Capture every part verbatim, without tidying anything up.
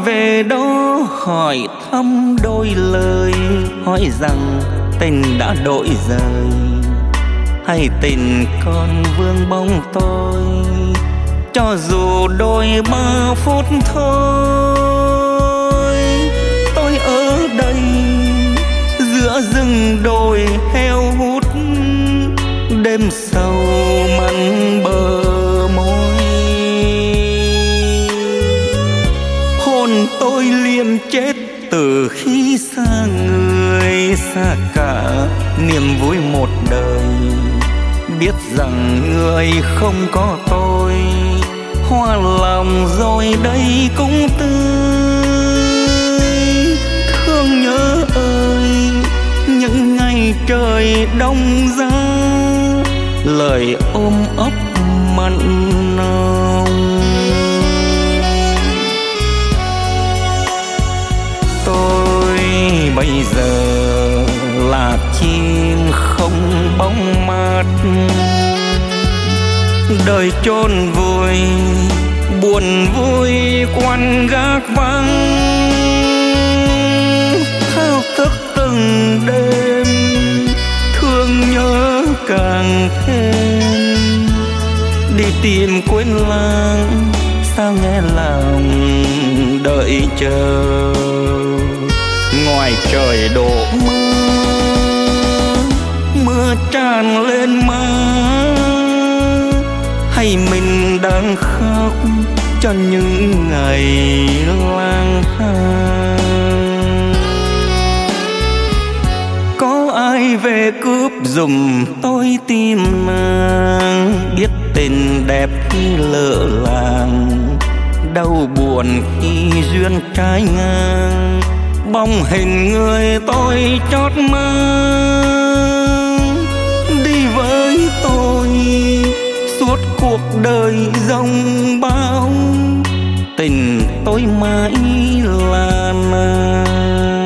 về đó hỏi thăm đôi lời, hỏi rằng tình đã đổi rời hay tình còn vương bóng tôi. Cho dù đôi ba phút thôi, tôi ở đây giữa rừng đồi heo hút, đêm sâu mặn bờ môi. Hồn tôi liềm chết từ khi xa người, xa cả niềm vui một đời. Biết rằng người không có tôi, hoa lòng rồi đây cũng tươi. Thương nhớ ơi, những ngày trời đông giá, lời ôm ấp mặn nồng. Tôi bây giờ là chim không bóng mát, đời chôn vùi buồn vui quan gác vắng. Thao thức từng đêm, thương nhớ càng thêm. Đi tìm quên lãng, sao nghe lòng đợi chờ. Ngoài trời đổ mưa, mưa tràn lên má, hay mình đang khóc cho những ngày lang thang. Có ai về cướp giùm tôi tim nàng, biết tình đẹp khi lỡ làng, đau buồn khi duyên trái ngang. Bóng hình người tôi chót mang, đi với tôi suốt cuộc đời dòng bão. Tình tôi mãi là nàng.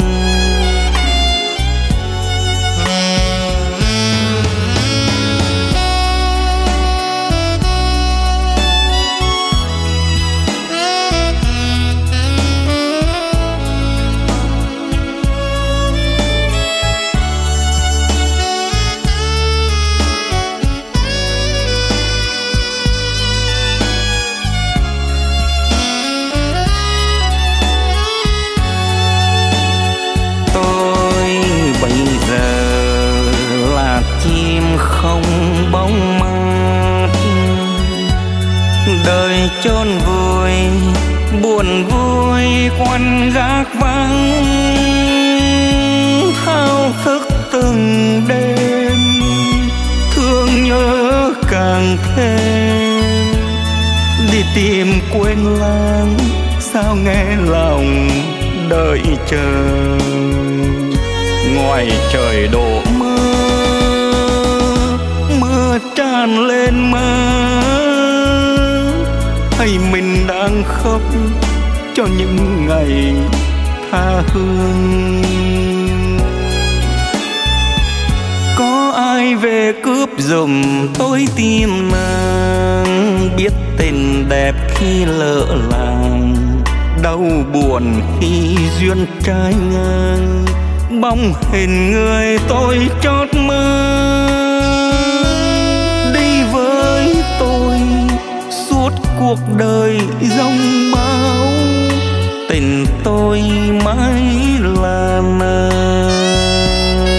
Không bóng mát, đời chôn vùi buồn vui quan gác vắng. Thao thức từng đêm, thương nhớ càng thêm. Đi tìm quên lãng, sao nghe lòng đợi chờ. Ngoài trời đổ mưa, tràn lên má, hay mình đang khóc cho những ngày tha hương. Có ai về cướp giùm tôi tim nàng, biết tình đẹp khi lỡ làng, đau buồn khi duyên trái ngang. Bóng hình người tôi chót mơ, với tôi suốt cuộc đời giông bão. Tình tôi mãi là nàng.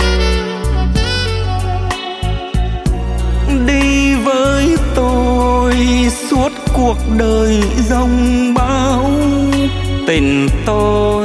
Đi với tôi suốt cuộc đời giông bão. Tình tôi